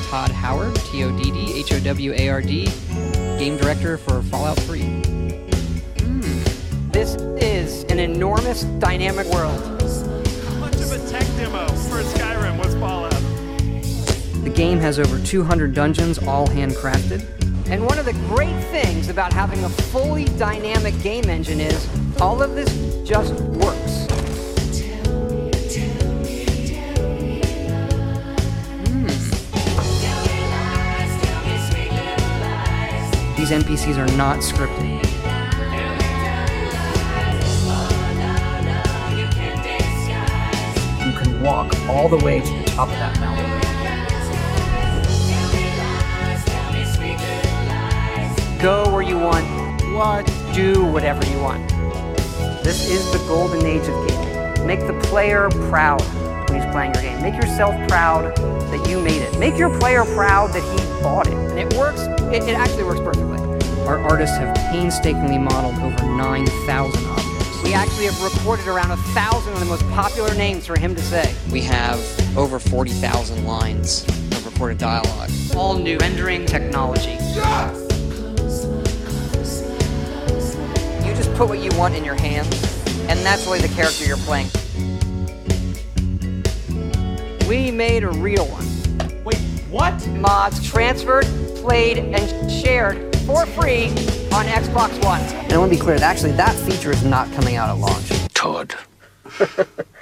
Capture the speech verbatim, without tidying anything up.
Todd Howard, T O D D H O W A R D, game director for Fallout three. Mm. This is an enormous, dynamic world. How much of a tech demo for Skyrim was Fallout? The game has over two hundred dungeons, all handcrafted. And one of the great things about having a fully dynamic game engine is all of this just works. Hmm. These N P Cs are not scripted. You can walk all the way to the top of that mountain. Go where you want, what, do whatever you want. This is the golden age of gaming. Make the player proud when he's playing your game. Make yourself proud that you made it. Make your player proud that he bought it. And it works, it, it actually works perfectly. Our artists have painstakingly modeled over nine thousand objects. We actually have recorded around a thousand of the most popular names for him to say. We have over forty thousand lines of recorded dialogue. All new rendering technology. Yes! You just put what you want in your hands, and that's really the character you're playing. We made a real one. Wait, what? Mods transferred, played, and shared for free on Xbox One. And I want to be clear, actually, that feature is not coming out at launch. Todd.